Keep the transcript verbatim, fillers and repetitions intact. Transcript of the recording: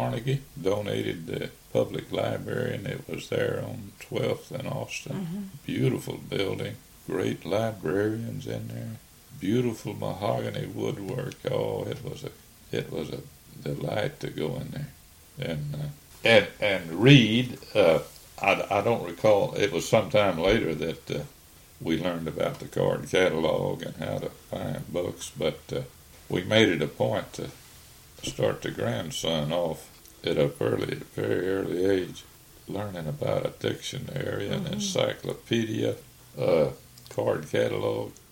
Carnegie donated the public library, and it was there on twelfth and Austin. Mm-hmm. Beautiful building, great librarians in there, beautiful mahogany woodwork. Oh, it was a it was a delight to go in there and uh, and and read. Uh, I, I don't recall. It was sometime later that uh, we learned about the card catalog and how to find books, but uh, we made it a point to start the grandson off at a fairly, very early age, learning about a dictionary, an mm-hmm. encyclopedia, uh, card catalog,